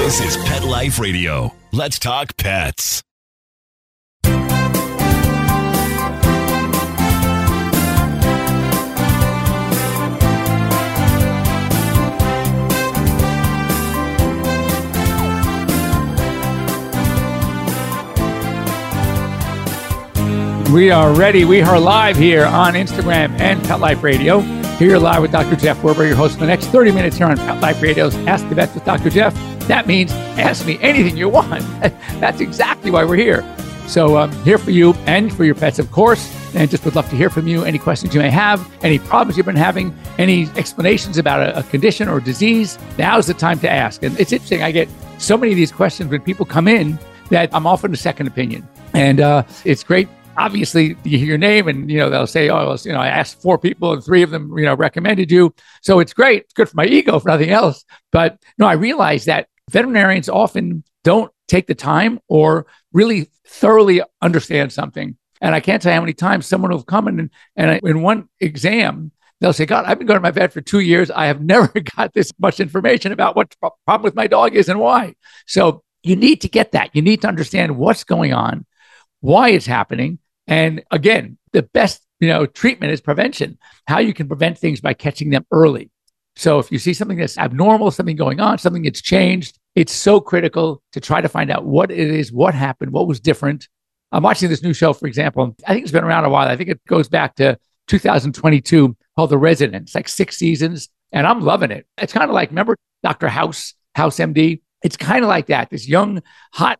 This is Pet Life Radio. Let's talk pets. We are ready. We are live here on Instagram and Pet Life Radio. Here you're live with Dr. Jeff Werber, your host for the next 30 minutes here on Pet Life Radio's Ask the Vets with Dr. Jeff. That means ask me anything you want. That's exactly why we're here. So I'm here for you and for your pets, of course, and just would love to hear from you. Any questions you may have, any problems you've been having, any explanations about a condition or disease, now's the time to ask. And it's interesting. I get so many of these questions when people come in that I'm often a second opinion. And it's great. Obviously, you hear your name and, they'll say, I asked 4 people and 3 of them, recommended you. So it's great. It's good for my ego, for nothing else. But no, I realize that veterinarians often don't take the time or really thoroughly understand something. And I can't tell you how many times someone will come in and in one exam, they'll say, God, I've been going to my vet for 2 years. I have never got this much information about what the problem with my dog is and why. So you need to get that. You need to understand what's going on, why it's happening. And again, the best, treatment is prevention, how you can prevent things by catching them early. So if you see something that's abnormal, something going on, something that's changed, it's so critical to try to find out what it is, what happened, what was different. I'm watching this new show, for example. I think it's been around a while. I think it goes back to 2022 called The Resident. It's like 6 seasons and I'm loving it. It's kind of like, remember Dr. House MD? It's kind of like that. This young, hot,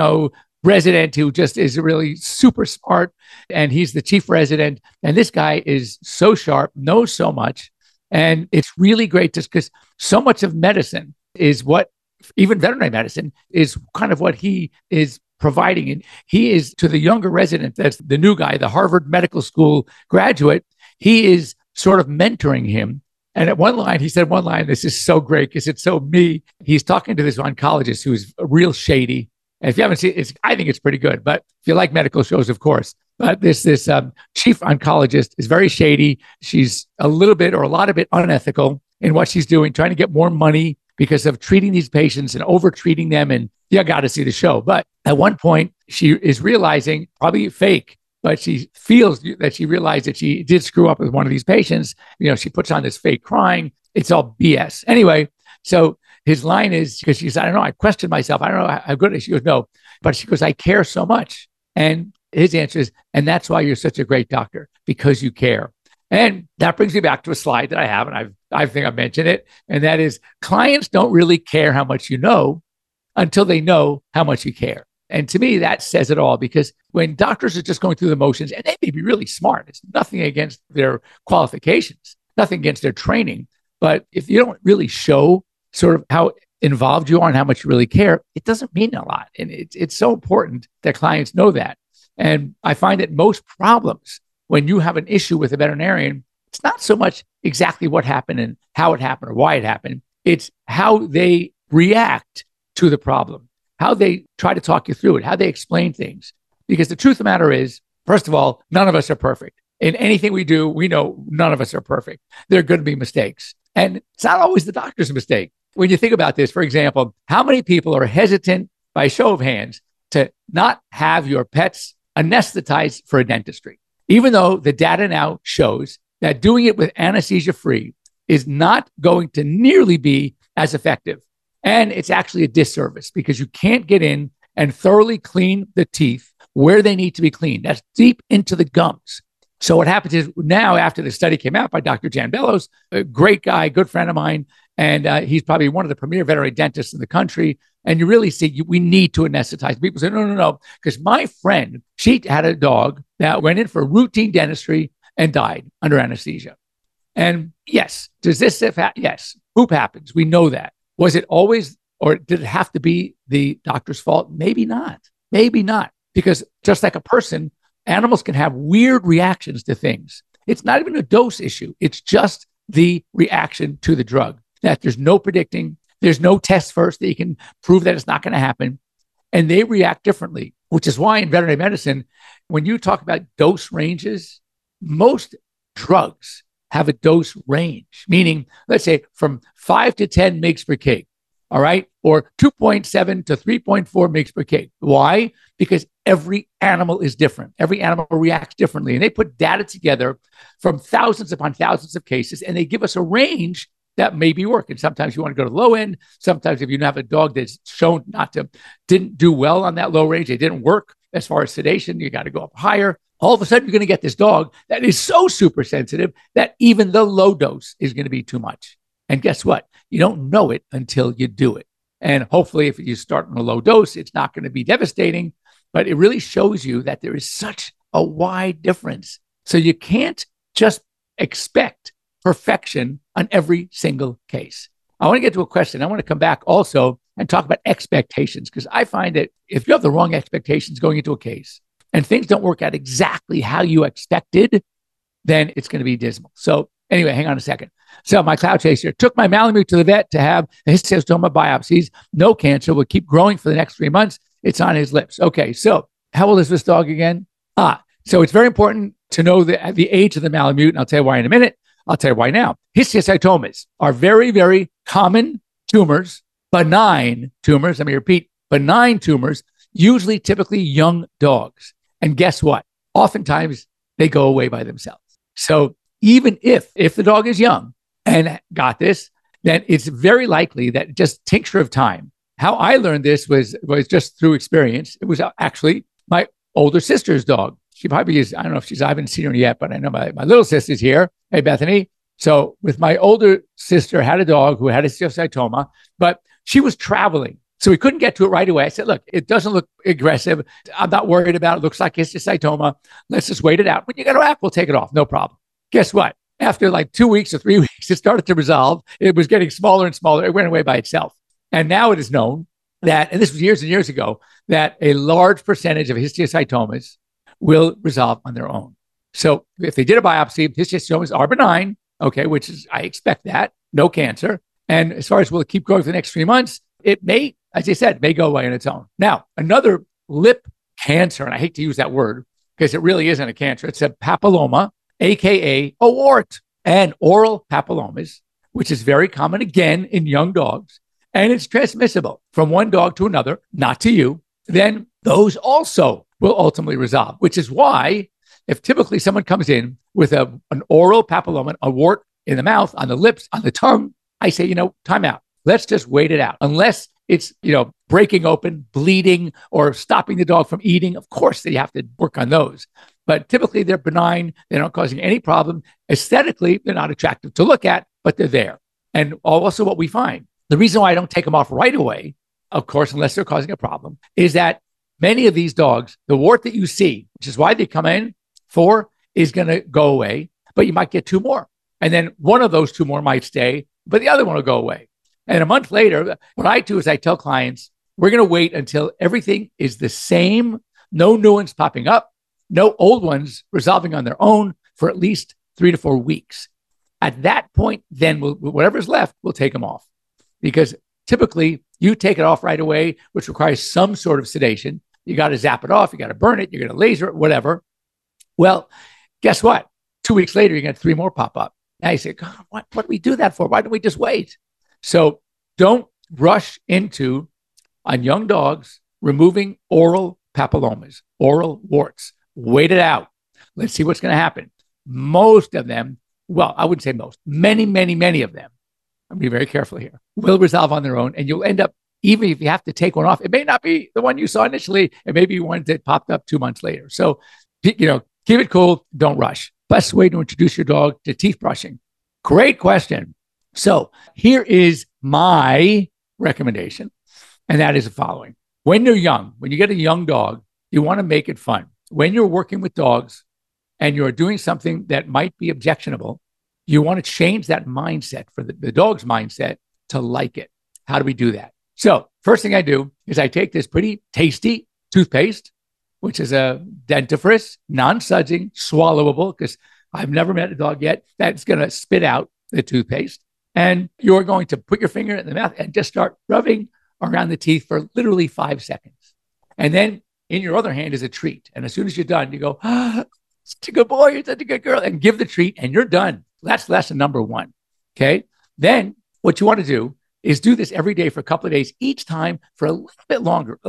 resident who just is really super smart, and he's the chief resident. And this guy is so sharp, knows so much. And it's really great just because so much of medicine is what, even veterinary medicine, is kind of what he is providing. And he is, to the younger resident, that's the new guy, the Harvard Medical School graduate, he is sort of mentoring him. And at one line, he said one line, this is so great because it's so me. He's talking to this oncologist who's real shady. And if you haven't seen it, I think it's pretty good. But if you like medical shows, of course. But this chief oncologist is very shady. She's a lot of it unethical in what she's doing, trying to get more money because of treating these patients and over-treating them. And you got to see the show. But at one point, she is realizing, probably fake, but she feels that she realized that she did screw up with one of these patients. She puts on this fake crying. It's all BS. Anyway, so his line is, because she said, I don't know, I questioned myself. I don't know how good it is. She goes, no. But she goes, I care so much. And his answer is, and that's why you're such a great doctor, because you care. And that brings me back to a slide that I have, and I think I've mentioned it. And that is, clients don't really care how much you know until they know how much you care. And to me, that says it all, because when doctors are just going through the motions, and they may be really smart, it's nothing against their qualifications, nothing against their training. But if you don't really show sort of how involved you are and how much you really care, it doesn't mean a lot. And it's so important that clients know that. And I find that most problems, when you have an issue with a veterinarian, it's not so much exactly what happened and how it happened or why it happened. It's how they react to the problem, how they try to talk you through it, how they explain things. Because the truth of the matter is, first of all, none of us are perfect. In anything we do, we know none of us are perfect. There are going to be mistakes. And it's not always the doctor's mistake. When you think about this, for example, how many people are hesitant, by show of hands, to not have your pets anesthetized for a dentistry? Even though the data now shows that doing it with anesthesia-free is not going to nearly be as effective. And it's actually a disservice because you can't get in and thoroughly clean the teeth where they need to be cleaned. That's deep into the gums. So what happens is now, after the study came out by Dr. Jan Bellows, a great guy, good friend of mine, and he's probably one of the premier veterinary dentists in the country. And you really see, we need to anesthetize. People say, no, because my friend, she had a dog that went in for routine dentistry and died under anesthesia. And yes, does this happen? Yes, poop happens. We know that. Was it always, or did it have to be the doctor's fault? Maybe not. Maybe not. Because just like a person, animals can have weird reactions to things. It's not even a dose issue. It's just the reaction to the drug that there's no predicting. There's no test first that you can prove that it's not going to happen. And they react differently, which is why in veterinary medicine, when you talk about dose ranges, most drugs have a dose range, meaning, let's say from 5 to 10 mg per kg. all right, or 2.7 to 3.4 mg per kg. Why? Because every animal is different. Every animal reacts differently. And they put data together from thousands upon thousands of cases, and they give us a range that may be working. Sometimes you want to go to the low end. Sometimes if you have a dog that's shown didn't do well on that low range, it didn't work as far as sedation, you got to go up higher. All of a sudden, you're going to get this dog that is so super sensitive that even the low dose is going to be too much. And guess what? You don't know it until you do it. And hopefully, if you start on a low dose, it's not going to be devastating, but it really shows you that there is such a wide difference. So you can't just expect perfection on every single case. I want to get to a question. I want to come back also and talk about expectations, because I find that if you have the wrong expectations going into a case and things don't work out exactly how you expected, then it's going to be dismal. So anyway, hang on a second. So my cloud chaser took my Malamute to the vet to have the histiocytoma biopsies. No cancer. Will keep growing for the next 3 months. It's on his lips. Okay, so how old is this dog again? So it's very important to know the age of the Malamute, and I'll tell you why in a minute. I'll tell you why now. Histiocytomas are very, very common tumors, benign tumors. Let me repeat, benign tumors, usually typically young dogs. And guess what? Oftentimes they go away by themselves. So even if the dog is young and got this, then it's very likely that just tincture of time. How I learned this was just through experience. It was actually my older sister's dog. She probably is, I don't know if I haven't seen her yet, but I know my little sister's here. Hey, Bethany. So with my older sister had a dog who had a histiocytoma, but she was traveling. So we couldn't get to it right away. I said, look, it doesn't look aggressive. I'm not worried about it. It looks like histiocytoma. Let's just wait it out. When you get to act, we'll take it off. No problem. Guess what? After like 2 weeks or 3 weeks, it started to resolve. It was getting smaller and smaller. It went away by itself. And now it is known that, and this was years and years ago, that a large percentage of histiocytomas will resolve on their own. So if they did a biopsy, histiocytomas are benign, okay, which is, I expect that, no cancer. And as far as will it keep growing for the next 3 months, it may, as I said, may go away on its own. Now, another lip cancer, and I hate to use that word because it really isn't a cancer. It's a papilloma, AKA a wart, and oral papillomas, which is very common again in young dogs. And it's transmissible from one dog to another, not to you. Then those also will ultimately resolve, which is why if typically someone comes in with an oral papilloma, a wart in the mouth, on the lips, on the tongue, I say, time out. Let's just wait it out. Unless it's, breaking open, bleeding, or stopping the dog from eating. Of course, they have to work on those. But typically they're benign. They're not causing any problem. Aesthetically, they're not attractive to look at, but they're there. And also what we find, the reason why I don't take them off right away, of course, unless they're causing a problem, is that many of these dogs, the wart that you see, which is why they come in for, is going to go away, but you might get 2 more. And then one of those 2 more might stay, but the other one will go away. And a month later, what I do is I tell clients, we're going to wait until everything is the same, no new ones popping up, no old ones resolving on their own for at least 3 to 4 weeks. At that point, then whatever's left, we'll take them off. Because typically you take it off right away, which requires some sort of sedation. You got to zap it off. You got to burn it. You're going to laser it, whatever. Well, guess what? 2 weeks later, you got 3 more pop up. Now you say, God, what do we do that for? Why don't we just wait? So don't rush into, on young dogs, removing oral papillomas, oral warts. Wait it out. Let's see what's going to happen. Most of them, well, I wouldn't say most, many, many, many of them, I'm being very careful here, will resolve on their own. And you'll end up, even if you have to take one off, it may not be the one you saw initially. It may be one that popped up 2 months later. So, keep it cool. Don't rush. Best way to introduce your dog to teeth brushing. Great question. So here is my recommendation, and that is the following. When you're young, when you get a young dog, you want to make it fun. When you're working with dogs and you're doing something that might be objectionable, you want to change that mindset for the dog's mindset to like it. How do we do that? So first thing I do is I take this pretty tasty toothpaste, which is a dentifrice, non-sudsing, swallowable, because I've never met a dog yet that's going to spit out the toothpaste. And you're going to put your finger in the mouth and just start rubbing around the teeth for literally 5 seconds. And then in your other hand is a treat. And as soon as you're done, you go, such a good boy, you're such a good girl, and give the treat and you're done. That's lesson number 1. Okay. Then what you want to do is do this every day for a couple of days, each time for a little bit longer,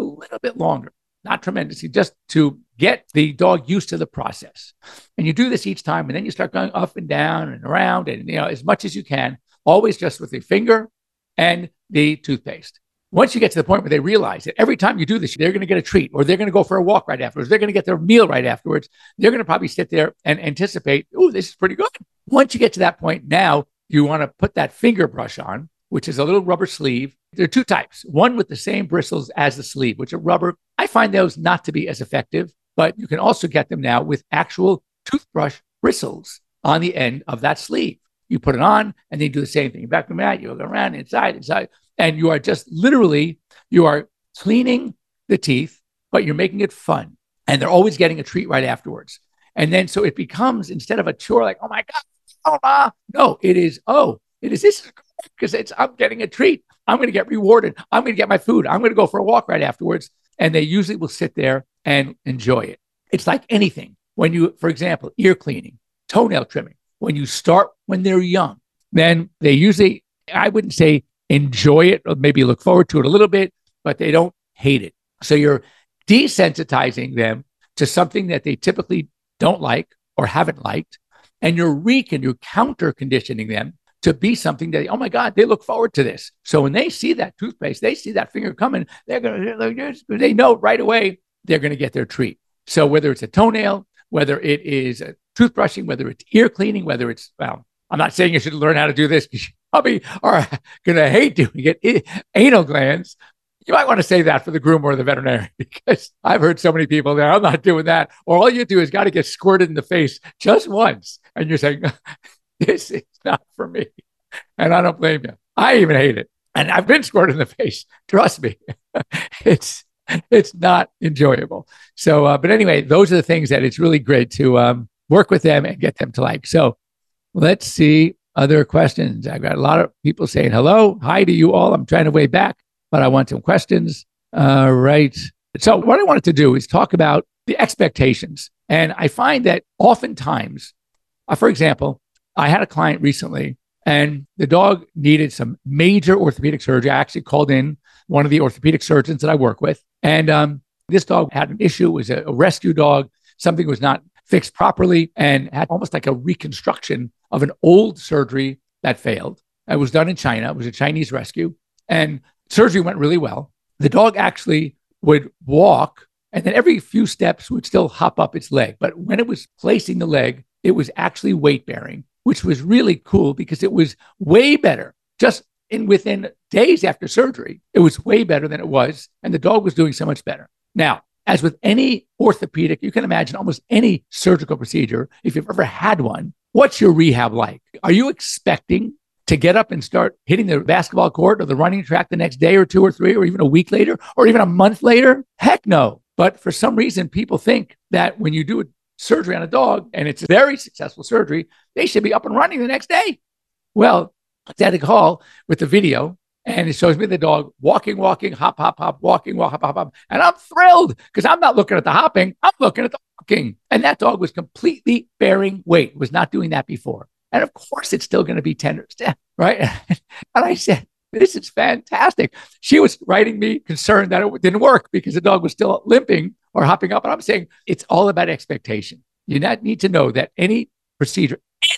not tremendously, just to get the dog used to the process. And you do this each time, and then you start going up and down and around, and as much as you can, always just with the finger and the toothpaste. Once you get to the point where they realize that every time you do this, they're going to get a treat, or they're going to go for a walk right afterwards, they're going to get their meal right afterwards, they're going to probably sit there and anticipate, oh, this is pretty good. Once you get to that point, now you want to put that finger brush on, which is a little rubber sleeve. There are two types, one with the same bristles as the sleeve, which are rubber. I find those not to be as effective, but you can also get them now with actual toothbrush bristles on the end of that sleeve. You put it on and then you do the same thing. You back them out, you go around, inside, and you are just literally, you are cleaning the teeth, but you're making it fun. And they're always getting a treat right afterwards. And then, so it becomes, instead of a chore like, oh my God, no, this is because I'm getting a treat. I'm going to get rewarded. I'm going to get my food. I'm going to go for a walk right afterwards. And they usually will sit there and enjoy it. It's like anything. When you, for example, ear cleaning, toenail trimming, when you start when they're young, then they usually, I wouldn't say enjoy it, or maybe look forward to it a little bit, but they don't hate it. So you're desensitizing them to something that they typically don't like or haven't liked. And you're counter conditioning them to be something that, oh my God, they look forward to this. So when they see that toothpaste, they see that finger coming, they know right away they're going to get their treat. So whether it's a toenail, whether it is a toothbrushing, whether it's ear cleaning, whether it's, well, I'm not saying you should learn how to do this because you probably are going to hate doing it. Anal glands, you might want to say that for the groomer or the veterinarian, because I've heard so many people there, I'm not doing that. Or all you do is got to get squirted in the face just once. And you're saying, this is not for me. And I don't blame you. I even hate it. And I've been squirted in the face. Trust me. It's not enjoyable. So, but anyway, those are the things that it's really great to work with them and get them to like. So let's see other questions. I've got a lot of people saying hello. Hi to you all. I'm trying to wave back, but I want some questions. Right. So what I wanted to do is talk about the expectations. And I find that oftentimes, for example, I had a client recently and the dog needed some major orthopedic surgery. I actually called in one of the orthopedic surgeons that I work with. And this dog had an issue. It was a rescue dog. Something was not fixed properly and had almost like a reconstruction of an old surgery that failed. It was done in China. It was a Chinese rescue. And surgery went really well. The dog actually would walk and then every few steps would still hop up its leg. But when it was placing the leg, it was actually weight bearing, which was really cool because it was way better. Just within days after surgery, it was way better than it was. And the dog was doing so much better. Now, as with any orthopedic, you can imagine almost any surgical procedure, if you've ever had one, what's your rehab like? Are you expecting to get up and start hitting the basketball court or the running track the next day or 2 or 3 or even a week later or even a month later? Heck no. But for some reason, people think that when you do a surgery on a dog and it's a very successful surgery, they should be up and running the next day. Well, I had a call with the video and it shows me the dog walking, hop, walking, hop, hop. And I'm thrilled because I'm not looking at the hopping. I'm looking at the walking. And that dog was completely bearing weight, was not doing that before. And of course, it's still going to be tender, right? And I said, this is fantastic. She was writing me concerned that it didn't work because the dog was still limping or hopping up. And I'm saying it's all about expectation. You not need to know that any procedure,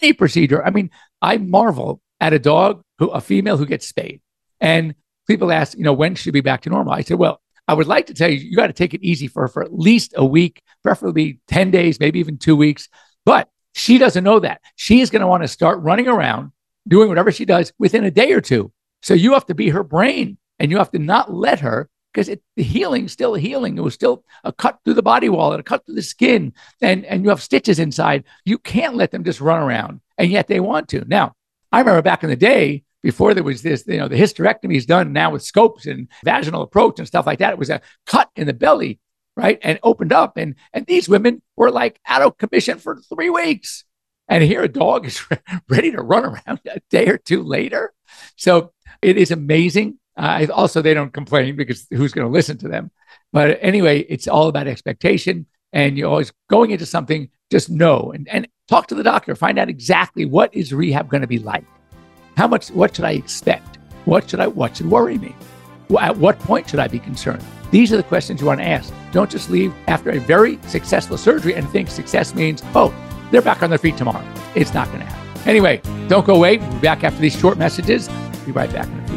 I mean, I marvel at a female who gets spayed. And people ask, when should she be back to normal? I said, well, I would like to tell you, you got to take it easy for her for at least a week, preferably 10 days, maybe even 2 weeks. But she doesn't know that. She is going to want to start running around, doing whatever she does within a day or two. So you have to be her brain and you have to not let her, because the healing's still healing. It was still a cut through the body wall and a cut through the skin and you have stitches inside. You can't let them just run around, and yet they want to. Now, I remember back in the day, before there was this, the hysterectomy is done now with scopes and vaginal approach and stuff like that. It was a cut in the belly, right? And opened up. And these women were like out of commission for 3 weeks. And here a dog is ready to run around a day or 2 later. So it is amazing. Also, they don't complain because who's going to listen to them? But anyway, it's all about expectation. And you're always going into something, just know and talk to the doctor. Find out exactly what is rehab going to be like. What should I expect? What should worry me? At what point should I be concerned? These are the questions you want to ask. Don't just leave after a very successful surgery and think success means, oh, they're back on their feet tomorrow. It's not going to happen. Anyway, don't go away. We'll be back after these short messages. Be right back in a few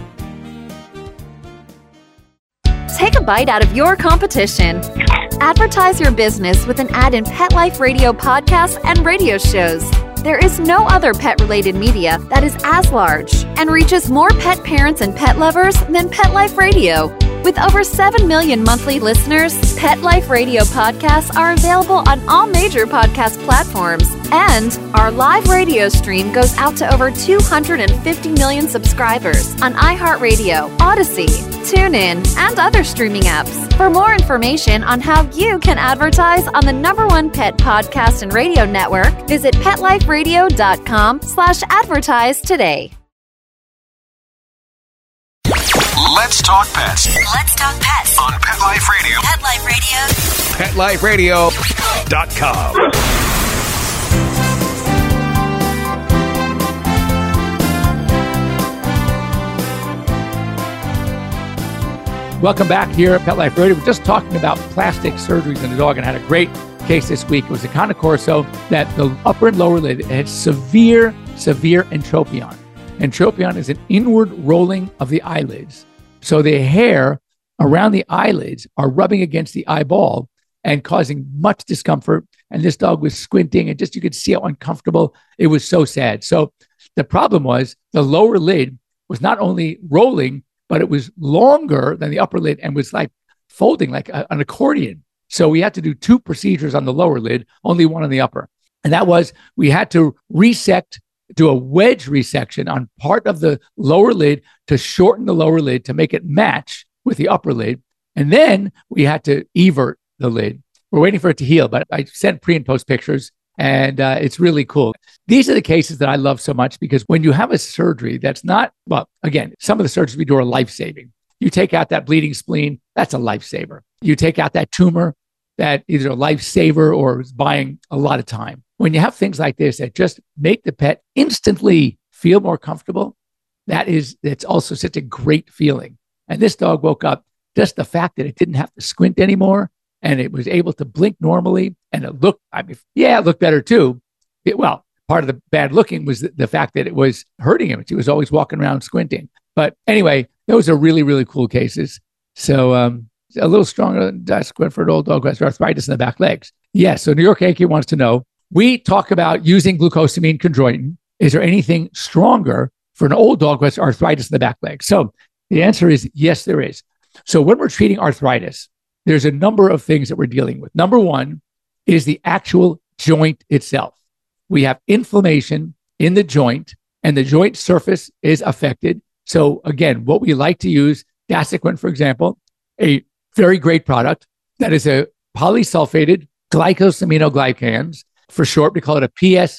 minutes. Take a bite out of your competition. Advertise your business with an ad in Pet Life Radio podcasts and radio shows. There is no other pet-related media that is as large and reaches more pet parents and pet lovers than Pet Life Radio. With over 7 million monthly listeners, Pet Life Radio podcasts are available on all major podcast platforms. And our live radio stream goes out to over 250 million subscribers on iHeartRadio, Odyssey, TuneIn, and other streaming apps. For more information on how you can advertise on the #1 pet podcast and radio network, visit PetLifeRadio.com/advertise today. Let's talk pets. Let's talk pets On Pet Life Radio. Pet Life Radio. PetLifeRadio.com. Welcome back here at Pet Life Radio. We're just talking about plastic surgeries in the dog and had a great case this week. It was a Cane Corso that the upper and lower lid had severe entropion. Entropion is an inward rolling of the eyelids. So the hair around the eyelids are rubbing against the eyeball and causing much discomfort. And this dog was squinting and just you could see how uncomfortable. It was so sad. So the problem was the lower lid was not only rolling, but it was longer than the upper lid and was like folding like an accordion. So we had to do 2 procedures on the lower lid, only 1 on the upper. And that was, we had to do a wedge resection on part of the lower lid to shorten the lower lid to make it match with the upper lid. And then we had to evert the lid. We're waiting for it to heal, but I sent pre and post pictures and it's really cool. These are the cases that I love so much because when you have a surgery that's not, well, again, some of the surgeries we do are life-saving. You take out that bleeding spleen, that's a lifesaver. You take out that tumor, that either a lifesaver or is buying a lot of time. When you have things like this that just make the pet instantly feel more comfortable, it's also such a great feeling. And this dog woke up, just the fact that it didn't have to squint anymore and it was able to blink normally and it looked, it looked better too. Part of the bad looking was the fact that it was hurting him. He was always walking around squinting. But anyway, those are really, really cool cases. So a little stronger than squint for an old dog who has arthritis in the back legs. Yes, so New York Yankee wants to know, we talk about using glucosamine chondroitin. Is there anything stronger for an old dog who has arthritis in the back leg? So the answer is yes, there is. So when we're treating arthritis, there's a number of things that we're dealing with. Number 1 is the actual joint itself. We have inflammation in the joint and the joint surface is affected. So again, what we like to use, Dasiquin, for example, a very great product that is a polysulfated glycosaminoglycans. For short, we call it a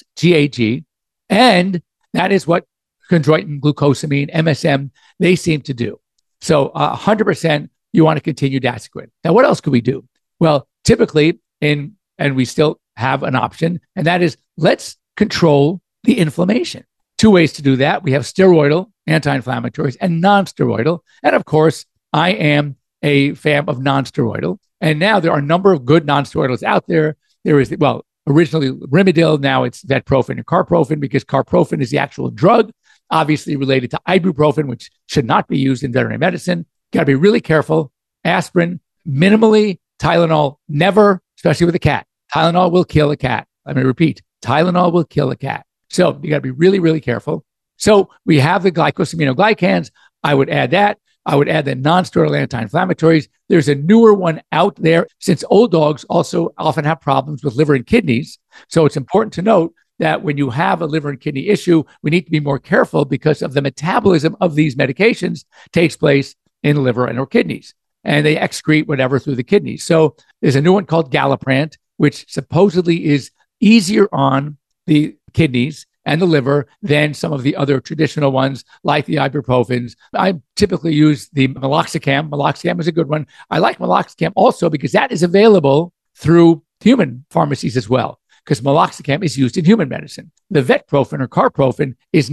PSGAG. And that is what chondroitin, glucosamine, MSM, they seem to do. So 100% you want to continue Dasiquin. Now, what else could we do? Well, typically, and we still have an option, and that is let's control the inflammation. 2 ways to do that. We have steroidal anti-inflammatories and non-steroidal. And of course, I am a fan of non-steroidal. And now there are a number of good non-steroidals out there. There is, originally Rimadyl, now it's Vetprofen and Carprofen because Carprofen is the actual drug, obviously related to ibuprofen, which should not be used in veterinary medicine. Got to be really careful. Aspirin, minimally. Tylenol, never, especially with a cat. Tylenol will kill a cat. Let me repeat, Tylenol will kill a cat. So you got to be really, really careful. So we have the glycosaminoglycans. I would add that. I would add the non-steroidal anti-inflammatories. There's a newer one out there since old dogs also often have problems with liver and kidneys. So it's important to note that when you have a liver and kidney issue, we need to be more careful because of the metabolism of these medications takes place in the liver and or kidneys, and they excrete whatever through the kidneys. So there's a new one called Galliprant, which supposedly is easier on the kidneys and the liver than some of the other traditional ones like the ibuprofens. I typically use the meloxicam. Meloxicam is a good one. I like meloxicam also because that is available through human pharmacies as well, because meloxicam is used in human medicine. The Vetprofen or Carprofen is not.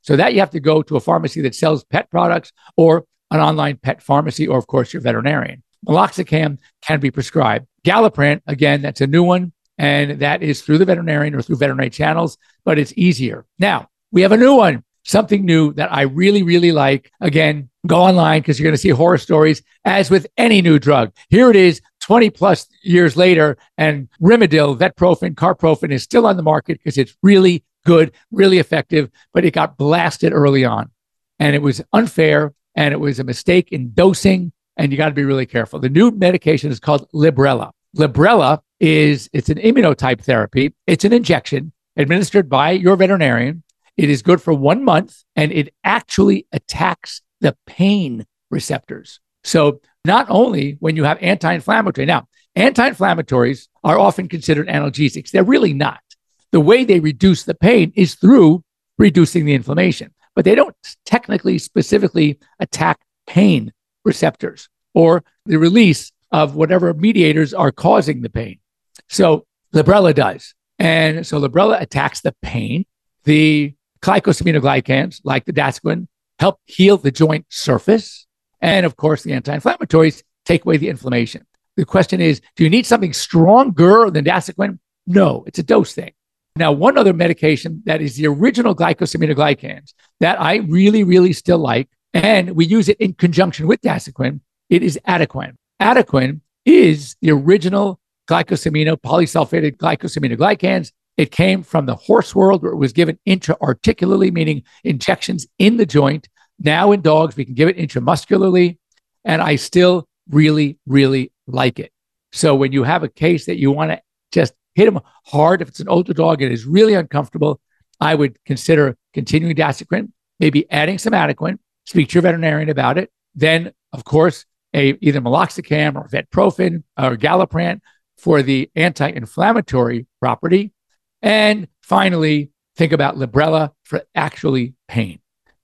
So that you have to go to a pharmacy that sells pet products or an online pet pharmacy, or of course your veterinarian. Meloxicam can be prescribed. Galliprant, again, that's a new one, and that is through the veterinarian or through veterinary channels, but it's easier. Now, we have a new one, something new that I really, really like. Again, go online because you're going to see horror stories, as with any new drug. Here it is, 20 plus years later, and Rimadyl, Vetprofen, Carprofen is still on the market because it's really good, really effective, but it got blasted early on. And it was unfair, and it was a mistake in dosing, and you got to be really careful. The new medication is called Librela. Librela it's an immunotype therapy. It's an injection administered by your veterinarian. It is good for 1 month, and it actually attacks the pain receptors. So not only when you have anti-inflammatory, now, anti-inflammatories are often considered analgesics. They're really not. The way they reduce the pain is through reducing the inflammation, but they don't technically, specifically attack pain receptors or the release of whatever mediators are causing the pain. So Librela does. And so Librela attacks the pain. The glycosaminoglycans, like the Dasiquin, help heal the joint surface. And of course, the anti-inflammatories take away the inflammation. The question is, do you need something stronger than Dasiquin? No, it's a dose thing. Now, one other medication that is the original glycosaminoglycans that I really, really still like, and we use it in conjunction with Dasiquin, it is Adequan. Adequan is the original polysulfated glycosaminoglycans. It came from the horse world, where it was given intra-articularly, meaning injections in the joint. Now in dogs, we can give it intramuscularly, and I still really, really like it. So when you have a case that you want to just hit them hard, if it's an older dog and is really uncomfortable, I would consider continuing Dasiquin, maybe adding some Adequan, speak to your veterinarian about it. Then, of course, either Meloxicam or Vetprofen or Galliprant for the anti-inflammatory property. And finally, think about Librela for actually pain.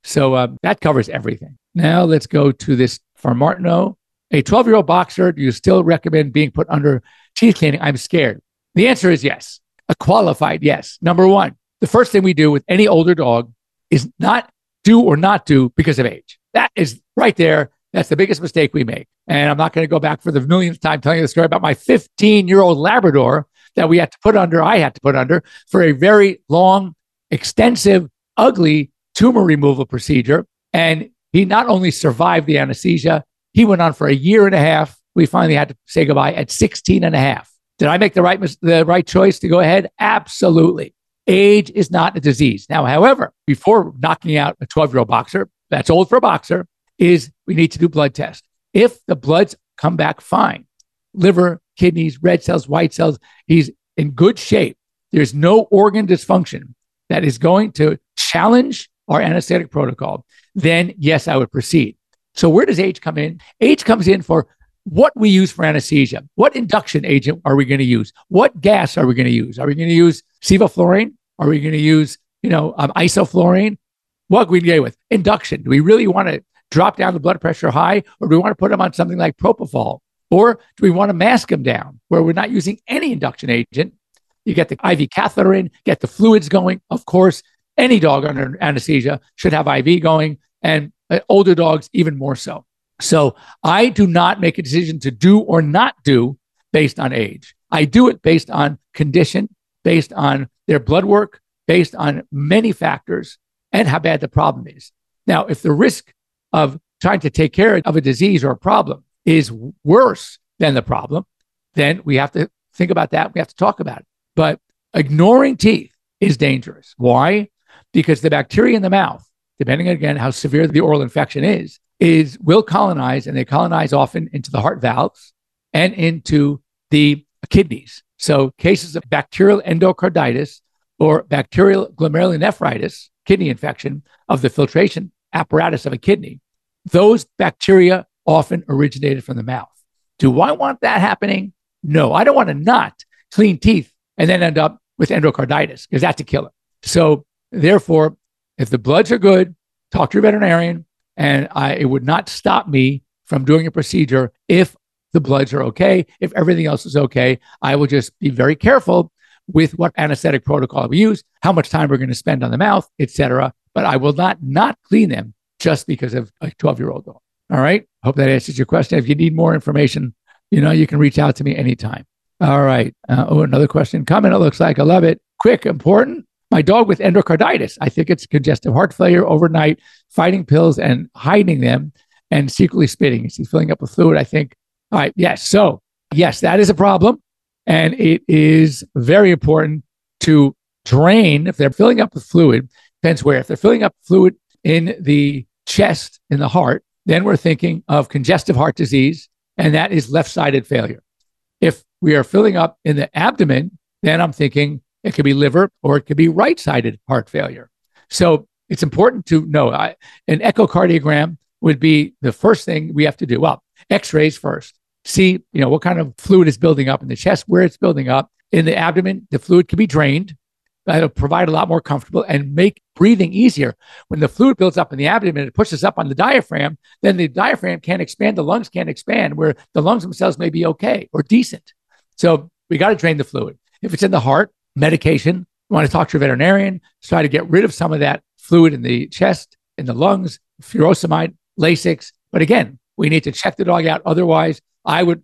So that covers everything. Now let's go to this for Martineau. A 12-year-old boxer, do you still recommend being put under teeth cleaning? I'm scared. The answer is yes. A qualified yes. Number one, the first thing we do with any older dog is not do or not do because of age. That is right there. That's the biggest mistake we make. And I'm not going to go back for the millionth time telling you the story about my 15-year-old Labrador that I had to put under for a very long, extensive, ugly tumor removal procedure. And he not only survived the anesthesia, he went on for a year and a half. We finally had to say goodbye at 16 and a half. Did I make the right choice to go ahead? Absolutely. Age is not a disease. Now, however, before knocking out a 12-year-old boxer, that's old for a boxer, is we need to do blood tests. If the bloods come back fine, liver, kidneys, red cells, white cells, he's in good shape. There's no organ dysfunction that is going to challenge our anesthetic protocol, then yes, I would proceed. So where does age come in? Age comes in for what we use for anesthesia. What induction agent are we going to use? What gas are we going to use? Are we going to use sevoflurane? Are we going to use, isoflurane? What are we going to go with? Induction. Do we really want to drop down the blood pressure high, or do we want to put them on something like propofol? Or do we want to mask them down where we're not using any induction agent? You get the IV catheter in, get the fluids going. Of course, any dog under anesthesia should have IV going, and older dogs even more so. So I do not make a decision to do or not do based on age. I do it based on condition, based on their blood work, based on many factors, and how bad the problem is. Now, if the risk of trying to take care of a disease or a problem is worse than the problem, then we have to think about that. We have to talk about it. But ignoring teeth is dangerous. Why? Because the bacteria in the mouth, depending on, again, how severe the oral infection will colonize, and they colonize often into the heart valves and into the kidneys. So cases of bacterial endocarditis or bacterial glomerulonephritis, kidney infection of the filtration apparatus of a kidney, those bacteria often originated from the mouth. Do I want that happening? No, I don't want to not clean teeth and then end up with endocarditis, because that's a killer. So therefore, if the bloods are good, talk to your veterinarian, and it would not stop me from doing a procedure if the bloods are okay. If everything else is okay, I will just be very careful with what anesthetic protocol we use, how much time we're going to spend on the mouth, etc. but I will not clean them just because of a 12-year-old dog. All right. Hope that answers your question. If you need more information, you can reach out to me anytime. All right. Another question. Comment, it looks like. I love it. Quick, important. My dog with endocarditis. I think it's congestive heart failure overnight, fighting pills and hiding them and secretly spitting. Is he filling up with fluid? I think. All right. Yes. So, yes, that is a problem. And it is very important to drain. If they're filling up with fluid, depends where. If they're filling up fluid in the chest, in the heart, then we're thinking of congestive heart disease, and that is left-sided failure. If we are filling up in the abdomen, then I'm thinking it could be liver or it could be right-sided heart failure. So it's important to know an echocardiogram would be the first thing we have to do. Well, x-rays first. See, what kind of fluid is building up in the chest, where it's building up. In the abdomen, the fluid can be drained. That'll provide a lot more comfortable and make breathing easier. When the fluid builds up in the abdomen, it pushes up on the diaphragm, then the diaphragm can't expand, the lungs can't expand, where the lungs themselves may be okay or decent. So we got to drain the fluid. If it's in the heart, medication, you want to talk to your veterinarian, try to get rid of some of that fluid in the chest, in the lungs, furosemide, Lasix. But again, we need to check the dog out. Otherwise, I would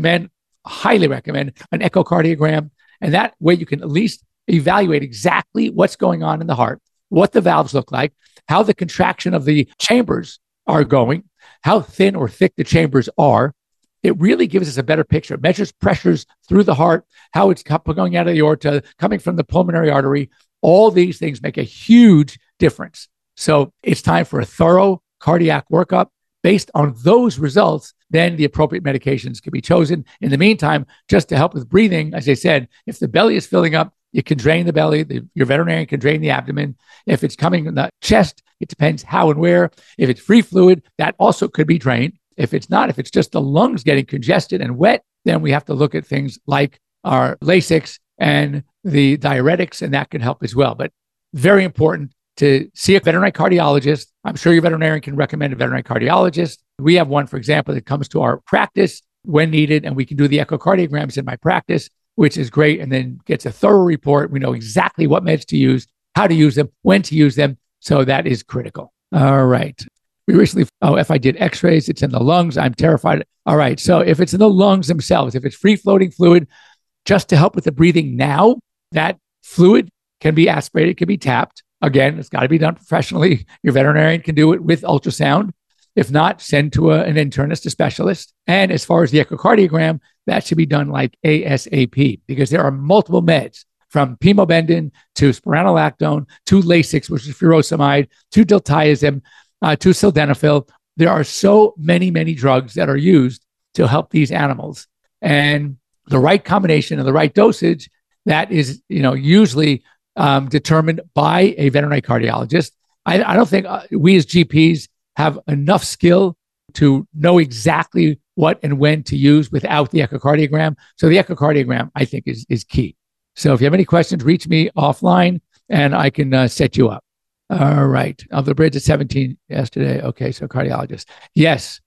highly recommend an echocardiogram. And that way you can at least evaluate exactly what's going on in the heart, what the valves look like, how the contraction of the chambers are going, how thin or thick the chambers are. It really gives us a better picture. It measures pressures through the heart, how it's going out of the aorta, coming from the pulmonary artery. All these things make a huge difference. So it's time for a thorough cardiac workup. Based on those results, then the appropriate medications can be chosen. In the meantime, just to help with breathing, as I said, if the belly is filling up, you can drain the belly. Your veterinarian can drain the abdomen. If it's coming in the chest, it depends how and where. If it's free fluid, that also could be drained. If it's not, if it's just the lungs getting congested and wet, then we have to look at things like our Lasix and the diuretics, and that can help as well. But very important to see a veterinary cardiologist. I'm sure your veterinarian can recommend a veterinary cardiologist. We have one, for example, that comes to our practice when needed, and we can do the echocardiograms in my practice, which is great, and then gets a thorough report. We know exactly what meds to use, how to use them, when to use them. So that is critical. All right. We recently, if I did x-rays, it's in the lungs. I'm terrified. All right. So if it's in the lungs themselves, if it's free-floating fluid, just to help with the breathing now, that fluid can be aspirated, can be tapped. Again, it's got to be done professionally. Your veterinarian can do it with ultrasound. If not, send to an internist, a specialist. And as far as the echocardiogram, that should be done like ASAP, because there are multiple meds, from pimobendin to spironolactone to Lasix, which is furosemide, to diltiazem, to sildenafil. There are so many drugs that are used to help these animals. And the right combination and the right dosage, that is, usually determined by a veterinary cardiologist. I don't think we as GPs have enough skill to know exactly what and when to use without the echocardiogram. So the echocardiogram, I think, is key. So if you have any questions, reach me offline and I can set you up. All right. Of the bridge at 17 yesterday. Okay, so cardiologist. Yes.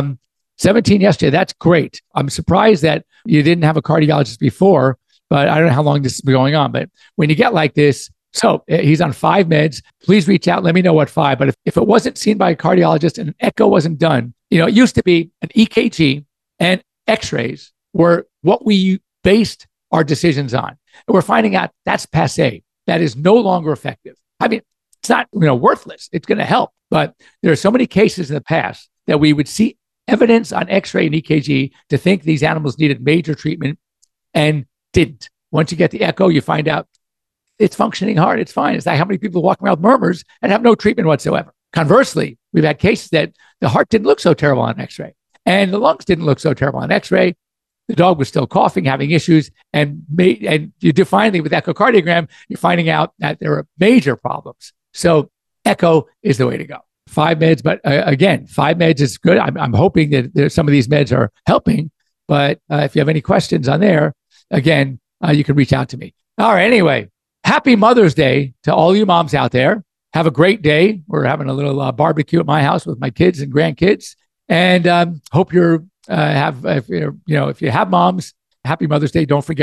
17 yesterday. That's great. I'm surprised that you didn't have a cardiologist before, but I don't know how long this has been going on. But when you get like this, so he's on 5 meds. Please reach out. Let me know what 5. But if it wasn't seen by a cardiologist and an echo wasn't done, it used to be an EKG and x-rays were what we based our decisions on. And we're finding out that's passé. That is no longer effective. I mean, it's not worthless. It's going to help. But there are so many cases in the past that we would see evidence on x-ray and EKG to think these animals needed major treatment and didn't. Once you get the echo, you find out it's functioning hard. It's fine. It's like how many people walk around with murmurs and have no treatment whatsoever. Conversely, we've had cases that the heart didn't look so terrible on x-ray and the lungs didn't look so terrible on x-ray. The dog was still coughing, having issues, and you do finally with echocardiogram, you're finding out that there are major problems. So echo is the way to go. 5 meds, but again, 5 meds is good. I'm hoping that some of these meds are helping, but if you have any questions on there, again, you can reach out to me. All right. Anyway, happy Mother's Day to all you moms out there. Have a great day. We're having a little barbecue at my house with my kids and grandkids, and hope if you have moms, happy Mother's Day. Don't forget them.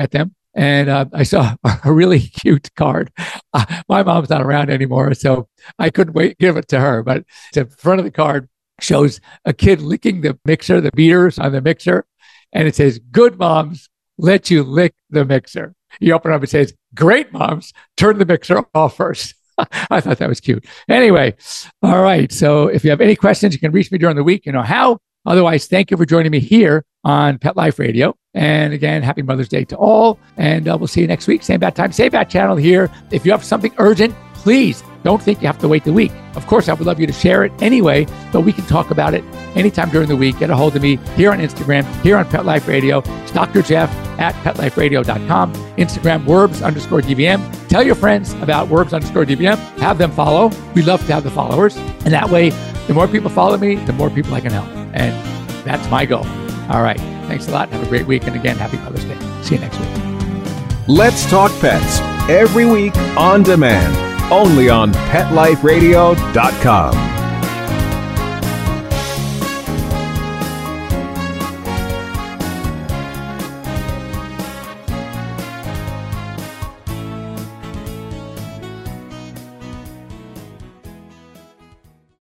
and I saw a really cute card. My mom's not around anymore, so I couldn't wait to give it to her. But the front of the card shows a kid licking the mixer, the beaters on the mixer, and it says, "Good moms let you lick the mixer." You open it up, it says, "Great moms turn the mixer off first." I thought that was cute. Anyway, all right. So if you have any questions, you can reach me during the week. You know how. Otherwise, thank you for joining me here on Pet Life Radio. And again, happy Mother's Day to all. And we'll see you next week. Same bat time, same bat channel here. If you have something urgent, please don't think you have to wait the week. Of course, I would love you to share it anyway, but we can talk about it anytime during the week. Get a hold of me here on Instagram, here on Pet Life Radio. It's Dr. Jeff at PetLifeRadio.com. Instagram, Wurbs_DVM. Tell your friends about Wurbs_DVM. Have them follow. We love to have the followers. And that way, the more people follow me, the more people I can help. And that's my goal. All right. Thanks a lot. Have a great week. And again, happy Mother's Day. See you next week. Let's Talk Pets every week on demand, only on PetLifeRadio.com.